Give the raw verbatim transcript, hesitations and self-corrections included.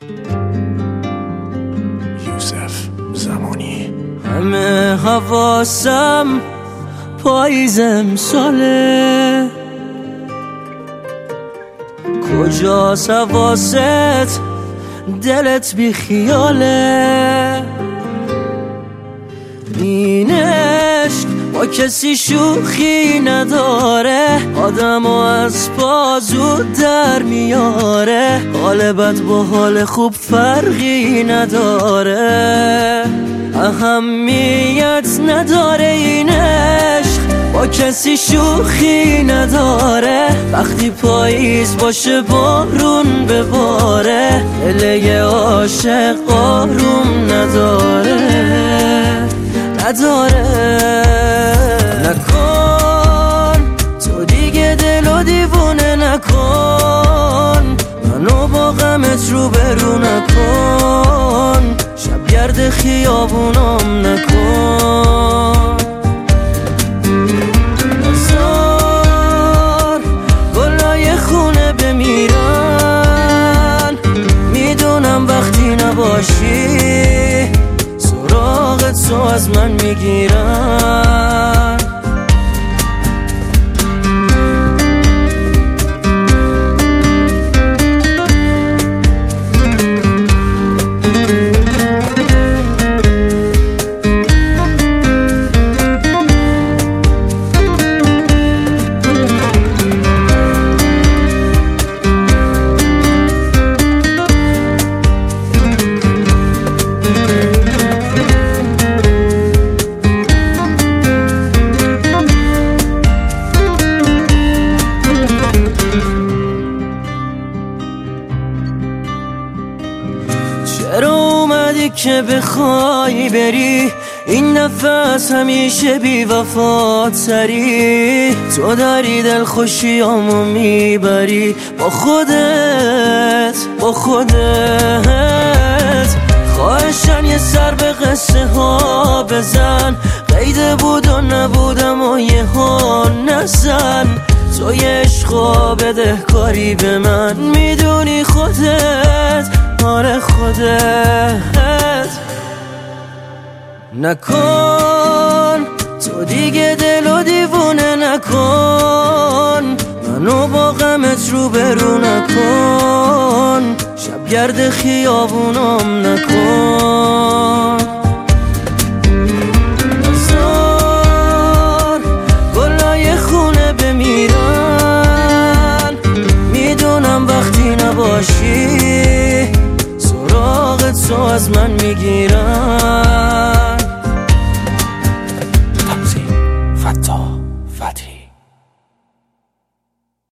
یوسف زمانی. همه حواسم پاییز امساله، کجاست حواست دلت بی خیاله؟ این عشق با کسی شوخی نداره، آدمو از پا زود در میاره، حال بد با حال خوب فرقی نداره، اهمیت نداره این عشق با کسی شوخی نداره، وقتی پاییز باشه بارون بباره، دل عاشق آروم نداره نداره. نکن تو دیگه دلو دیوونه نکن، منو با غمت رو برو نکن، شبگرد خیابونام نکن، بذار گلای خونه بمیرن، میدونم وقتی نباشی سراغت تو از من میگیرن. چرا اومدی که بخوای بری، این نفس همیشه بی وفاتری، تو داری دل خوشیامو میبری با خودت با خودت. خواهشن یه سر به قصه ها بزن، قیده بود و نبودم و یه ها نزن، تو یه عشقا بده کاری به من، میدونی خودت آره خودت. نکن تو دیگه دلو دیوونه نکن، منو با غمت رو برو نکن، شبگرد خیابونام نکن، بذار گلای خونه بمیرن، میدونم وقتی نباشی سراغت تو از من میگیرن.